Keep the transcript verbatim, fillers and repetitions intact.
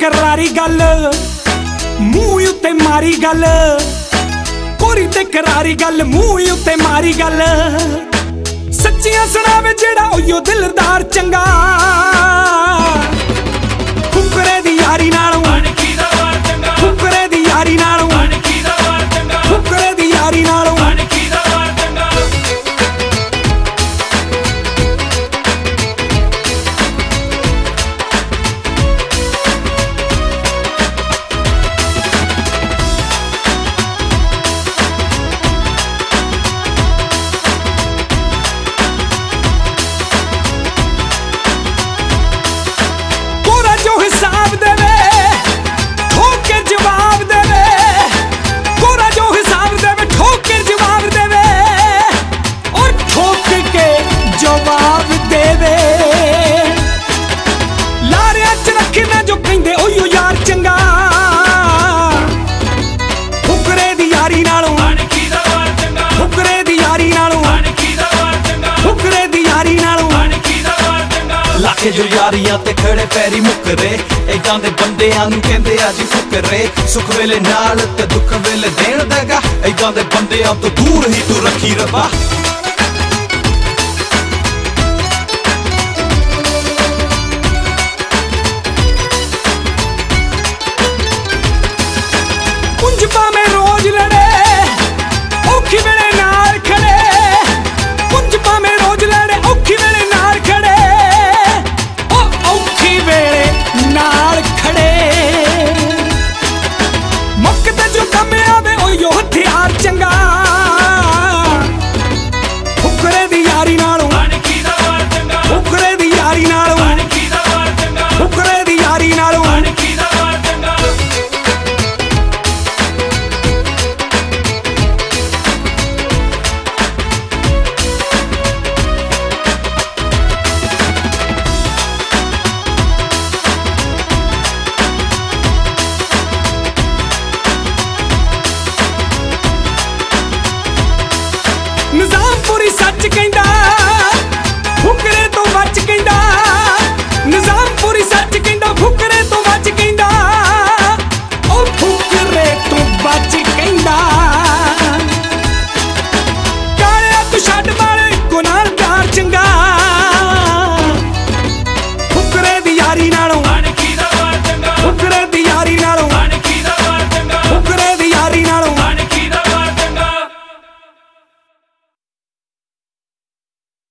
करारी गल मूंह उत्ते मारी गल कोरी ते करारी गल मूंह उत्ते मारी गल सच्चियां सुनावे जेड़ा ओयो दिलदार चंगा फुकरे दी यारी नालों फुकरे दी यारी नालों फुकरे दी यारी नालों जो यारियां ते खड़े पैरी मुकरे इदां दे बंदियां नूं कहंदे आ जी फुकरे सुख वेले नाल ते दुख वेले देण देगा इदां दे बंदियां तो दूर ही तू रखी रबा कुंजपा में रोज लड़े औखी वेले नाल खड़े कुंजपा में रोज लड़े औखी वेले नाल खड़े नाल खड़े मुकते जो कम आवे ओयो हथियार चंगा फुकरे दी यारी नालों फुकरे दी यारी नालों फुकरे दी यारी नालों निजामपुरी सच कहंदे